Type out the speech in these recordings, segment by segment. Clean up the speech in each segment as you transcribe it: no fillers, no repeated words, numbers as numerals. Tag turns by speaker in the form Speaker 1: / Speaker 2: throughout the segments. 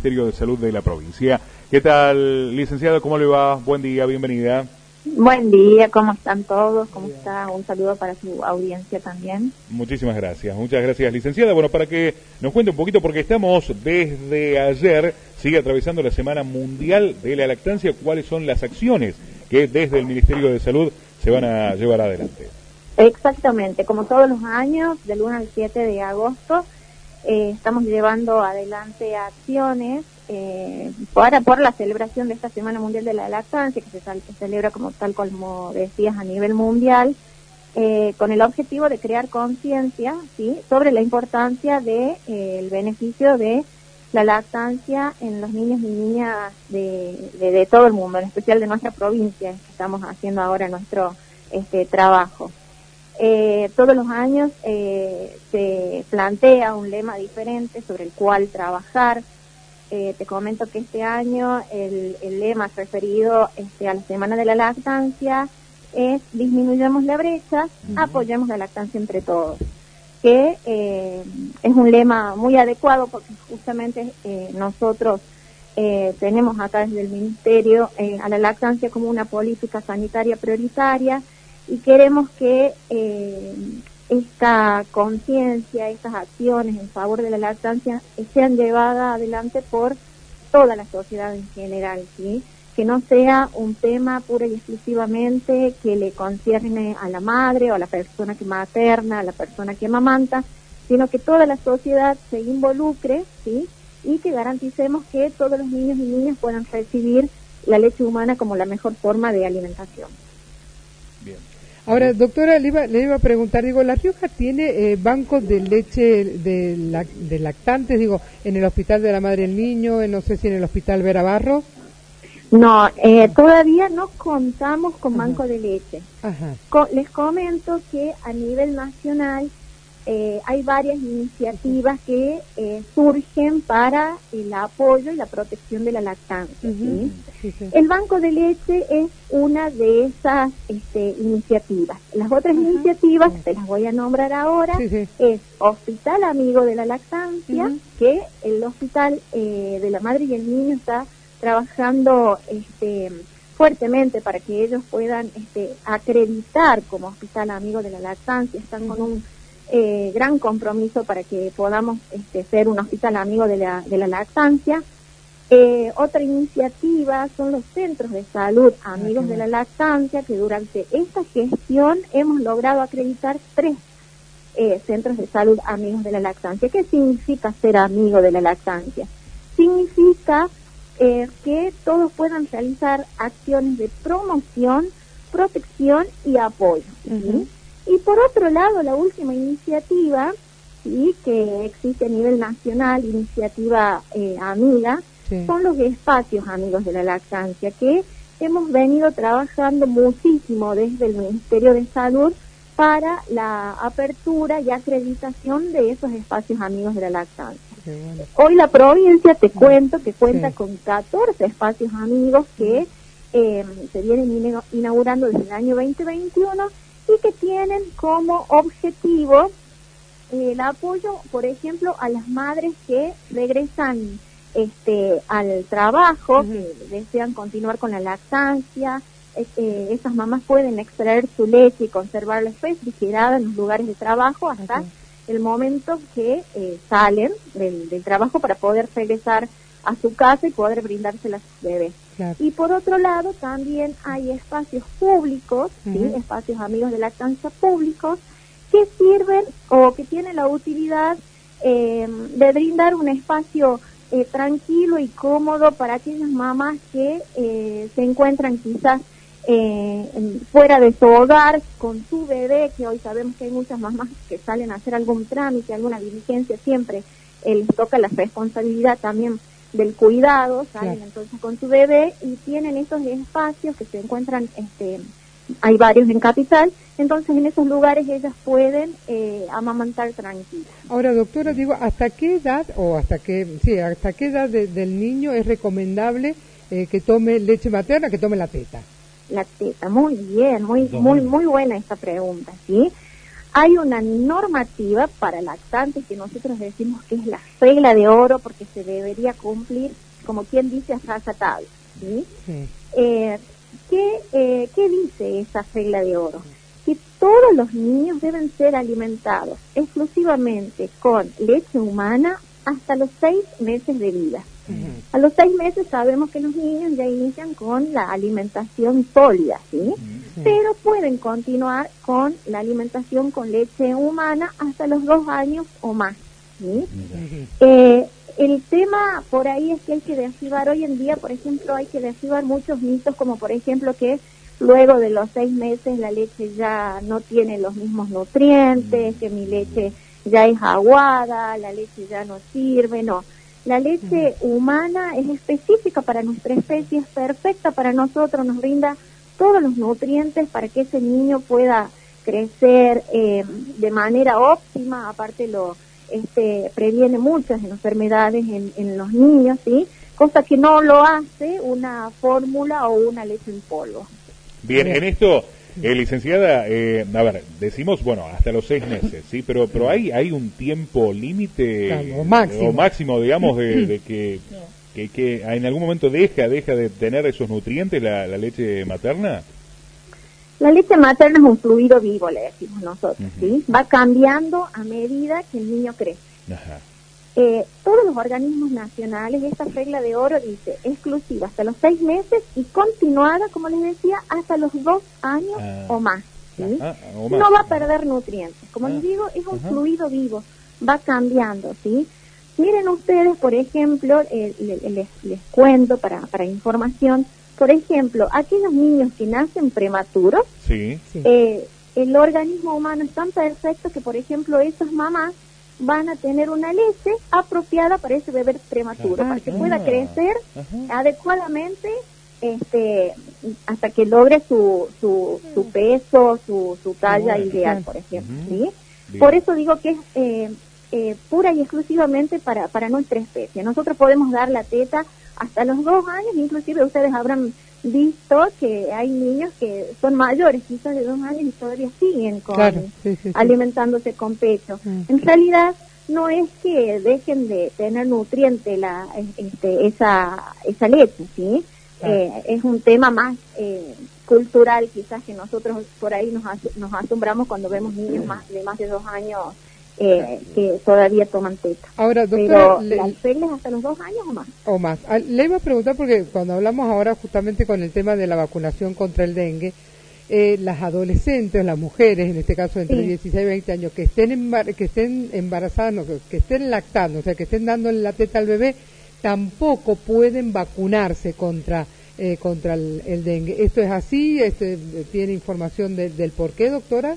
Speaker 1: Ministerio de Salud de la provincia. ¿Qué tal, licenciada? ¿Cómo le va? Buen día, bienvenida.
Speaker 2: Buen día, ¿cómo están todos? ¿Cómo está? Un saludo para su audiencia también.
Speaker 1: Muchísimas gracias, muchas gracias, licenciada. Bueno, para que nos cuente un poquito, porque estamos desde ayer, sigue atravesando la Semana Mundial de la Lactancia, ¿cuáles son las acciones que desde el Ministerio de Salud se van a llevar adelante?
Speaker 2: Exactamente, como todos los años, del 1 al 7 de agosto, estamos llevando adelante acciones por la celebración de esta Semana Mundial de la Lactancia, que se celebra como decías, a nivel mundial, con el objetivo de crear conciencia, ¿sí?, sobre la importancia de el beneficio de la lactancia en los niños y niñas de todo el mundo, en especial de nuestra provincia, que estamos haciendo ahora nuestro trabajo. Todos los años se plantea un lema diferente sobre el cual trabajar. Te comento que este año el lema referido a la Semana de la Lactancia es disminuyamos la brecha, apoyemos la lactancia entre todos, que es un lema muy adecuado porque justamente nosotros tenemos acá desde el Ministerio a la lactancia como una política sanitaria prioritaria y queremos que esta conciencia, estas acciones en favor de la lactancia sean llevadas adelante por toda la sociedad en general, ¿sí? Que no sea un tema pura y exclusivamente que le concierne a la madre o a la persona que materna, a la persona que amamanta, sino que toda la sociedad se involucre, ¿sí?, y que garanticemos que todos los niños y niñas puedan recibir la leche humana como la mejor forma de alimentación.
Speaker 3: Bien. Ahora, doctora, le iba a preguntar, ¿La Rioja tiene bancos de leche de lactantes, en el Hospital de la Madre y el Niño, no sé si en el Hospital Vera Barros?
Speaker 2: No, todavía no contamos con banco de leche. Les comento que a nivel nacional hay varias iniciativas que surgen para el apoyo y la protección de la lactancia. ¿Sí? Sí. El banco de leche es una de esas iniciativas. Las otras iniciativas, te las voy a nombrar ahora, es Hospital Amigo de la Lactancia, que el Hospital de la Madre y el Niño está trabajando fuertemente para que ellos puedan acreditar como Hospital Amigo de la Lactancia. Están con un gran compromiso para que podamos ser un hospital amigo de la lactancia. Otra iniciativa son los centros de salud amigos de la lactancia, que durante esta gestión hemos logrado acreditar 3 centros de salud amigos de la lactancia. ¿Qué significa ser amigo de la lactancia? Significa que todos puedan realizar acciones de promoción, protección y apoyo. ¿Sí? Y por otro lado, la última iniciativa, ¿sí?, que existe a nivel nacional, iniciativa amiga, son los espacios amigos de la lactancia, que hemos venido trabajando muchísimo desde el Ministerio de Salud para la apertura y acreditación de esos espacios amigos de la lactancia. Bueno. Hoy la provincia, te cuento, que cuenta con 14 espacios amigos que se vienen inaugurando desde el año 2021 y que tienen como objetivo el apoyo, por ejemplo, a las madres que regresan al trabajo, que desean continuar con la lactancia. Esas mamás pueden extraer su leche y conservarla refrigerada en los lugares de trabajo hasta el momento que salen del trabajo para poder regresar a su casa y poder brindárselas a sus bebés. Claro. Y por otro lado también hay espacios públicos, ¿sí?, espacios amigos de lactancia públicos, que sirven o que tienen la utilidad de brindar un espacio tranquilo y cómodo para aquellas mamás que se encuentran quizás fuera de su hogar con su bebé, que hoy sabemos que hay muchas mamás que salen a hacer algún trámite, alguna diligencia, siempre les toca la responsabilidad también del cuidado, salen entonces con su bebé y tienen esos espacios que se encuentran, hay varios en Capital, entonces en esos lugares ellas pueden amamantar tranquilas.
Speaker 3: Ahora, doctora, ¿hasta qué edad del niño es recomendable que tome leche materna, que tome la teta?
Speaker 2: La teta, muy bien, muy buena esta pregunta, ¿sí? hay una normativa para lactantes que nosotros decimos que es la regla de oro porque se debería cumplir, como quien dice, a rajatabla, ¿sí? ¿Qué dice esa regla de oro? Que todos los niños deben ser alimentados exclusivamente con leche humana hasta los 6 meses de vida. A los 6 meses sabemos que los niños ya inician con la alimentación sólida, ¿sí? Pero pueden continuar con la alimentación con leche humana hasta los 2 años o más, ¿sí? El tema por ahí es que hay que derribar hoy en día, por ejemplo, hay que derribar muchos mitos, como por ejemplo que luego de los 6 meses la leche ya no tiene los mismos nutrientes, que mi leche ya es aguada, la leche ya no sirve, no. La leche humana es específica para nuestra especie, es perfecta para nosotros, nos brinda todos los nutrientes para que ese niño pueda crecer de manera óptima, aparte previene muchas enfermedades en los niños, ¿sí? Cosa que no lo hace una fórmula o una leche en polvo.
Speaker 1: Bien, en esto, licenciada, a ver, decimos, bueno, hasta los 6 meses, ¿sí? Pero hay un tiempo límite o máximo, digamos, de que en algún momento deja de tener esos nutrientes la leche materna.
Speaker 2: La leche materna es un fluido vivo, le decimos nosotros, ¿sí? Va cambiando a medida que el niño crece. Todos los organismos nacionales, esta regla de oro dice exclusiva hasta los 6 meses y continuada, como les decía, hasta los 2 años o más, ¿sí? No va a perder nutrientes. Como les digo, es un fluido vivo, va cambiando, ¿sí? Miren ustedes, por ejemplo, les cuento para información, por ejemplo, aquellos niños que nacen prematuros, el organismo humano es tan perfecto que, por ejemplo, esas mamás van a tener una leche apropiada para ese bebé prematuro, para que pueda crecer adecuadamente hasta que logre su peso, su talla ideal, por ejemplo, ¿sí? Por eso digo que es pura y exclusivamente para nuestra especie. Nosotros podemos dar la teta hasta los 2 años, inclusive ustedes habrán visto que hay niños que son mayores, quizás de 2 años, y todavía siguen alimentándose con pecho. En realidad no es que dejen de tener nutriente esa leche, ¿sí? Es un tema más cultural, quizás, que nosotros por ahí nos asombramos cuando vemos niños de más de 2 años que todavía toman teta.
Speaker 3: Ahora, doctora,
Speaker 2: pero las reglas hasta los 2 años o más.
Speaker 3: O más. Le iba a preguntar, porque cuando hablamos ahora justamente con el tema de la vacunación contra el dengue, las adolescentes, las mujeres, en este caso entre 16 y 20 años, que estén embarazadas, no, que estén lactando, o sea, que estén dándole la teta al bebé, tampoco pueden vacunarse contra el dengue. ¿Esto es así? ¿Tiene información del por qué, doctora?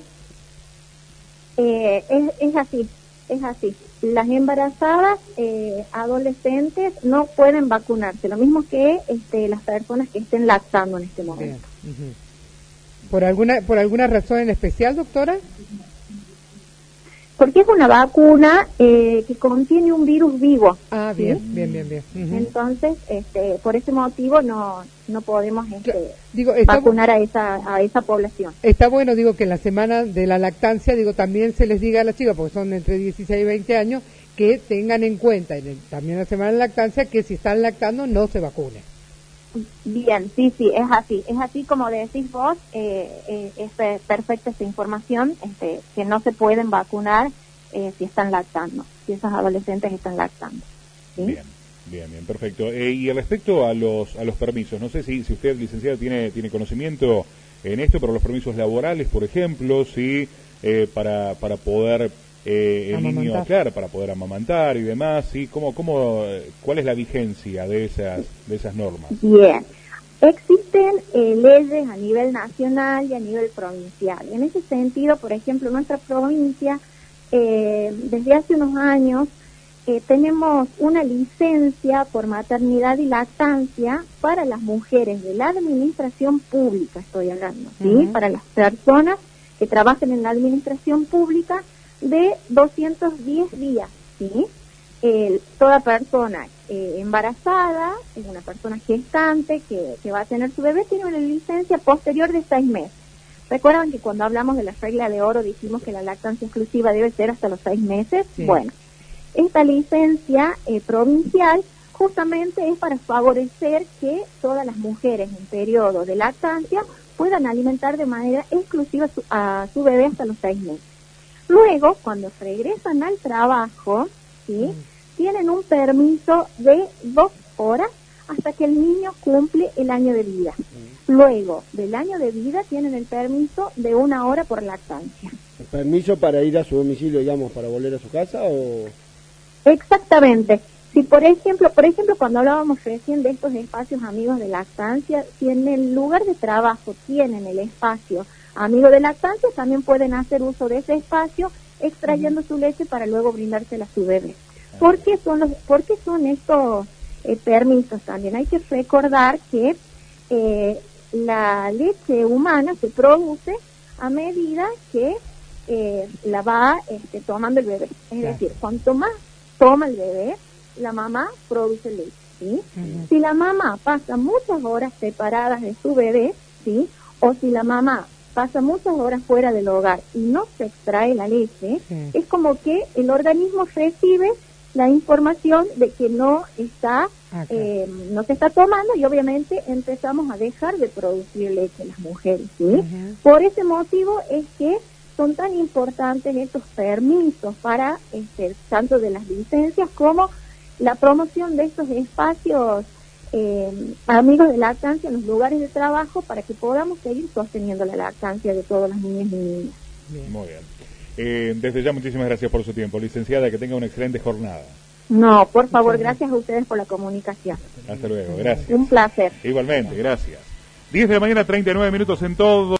Speaker 2: Es así. Las embarazadas adolescentes no pueden vacunarse, lo mismo que las personas que estén lactando en este momento.
Speaker 3: ¿Por alguna razón en especial, doctora?
Speaker 2: Porque es una vacuna que contiene un virus vivo.
Speaker 3: Ah, bien, ¿sí? Bien.
Speaker 2: Entonces, por ese motivo no podemos vacunar a esa población.
Speaker 3: Está bueno, que en la semana de la lactancia, también se les diga a las chicas, porque son entre 16 y 20 años, que tengan en cuenta también la semana de lactancia que si están lactando no se vacunen.
Speaker 2: Bien, sí, es así como decís vos, es perfecta esta información, que no se pueden vacunar si están lactando, si esas adolescentes están lactando, ¿sí?
Speaker 1: Bien, perfecto. Y respecto a los permisos, no sé si usted, licenciada, tiene conocimiento en esto, pero los permisos laborales, por ejemplo, sí, para poder el niño, claro, para poder amamantar y demás, ¿sí? ¿Cuál es la vigencia de esas normas?
Speaker 2: Bien, existen leyes a nivel nacional y a nivel provincial. En ese sentido, por ejemplo, en nuestra provincia, desde hace unos años, tenemos una licencia por maternidad y lactancia para las mujeres de la administración pública, estoy hablando, ¿sí? Para las personas que trabajan en la administración pública, de 210 días, ¿sí? Toda persona embarazada, una persona gestante que va a tener su bebé, tiene una licencia posterior de 6 meses. ¿Recuerdan que cuando hablamos de la regla de oro dijimos que la lactancia exclusiva debe ser hasta los 6 meses? Sí. Bueno, esta licencia provincial justamente es para favorecer que todas las mujeres en periodo de lactancia puedan alimentar de manera exclusiva a su bebé hasta los 6 meses. Luego, cuando regresan al trabajo, ¿sí? Tienen un permiso de 2 horas hasta que el niño cumple el año de vida. Luego del año de vida tienen el permiso de 1 hora por lactancia.
Speaker 4: ¿El permiso para ir a su domicilio, digamos, para volver a su casa o...?
Speaker 2: Exactamente. Si por ejemplo, cuando hablábamos recién de estos espacios amigos de lactancia, si en el lugar de trabajo tienen el espacio amigo de lactancia, también pueden hacer uso de ese espacio extrayendo su leche para luego brindársela a su bebé. ¿Por qué son estos permisos también? Hay que recordar que la leche humana se produce a medida que la va tomando el bebé. Es decir, cuanto más toma el bebé, la mamá produce leche, ¿sí? Si la mamá pasa muchas horas separadas de su bebé, ¿sí? O si la mamá pasa muchas horas fuera del hogar y no se extrae la leche, es como que el organismo recibe la información de que no está, no se está tomando, y obviamente empezamos a dejar de producir leche las mujeres, ¿sí? Por ese motivo es que son tan importantes estos permisos para tanto de las licencias como la promoción de estos espacios amigos de lactancia en los lugares de trabajo para que podamos seguir sosteniendo la lactancia de todas las niñas y niñas.
Speaker 1: Bien. Muy bien. Desde ya muchísimas gracias por su tiempo, licenciada, que tenga una excelente jornada.
Speaker 2: No, por favor, gracias a ustedes por la comunicación.
Speaker 1: Hasta luego, gracias.
Speaker 2: Un placer.
Speaker 1: Igualmente, gracias. 10 de la mañana, 39 minutos en todo.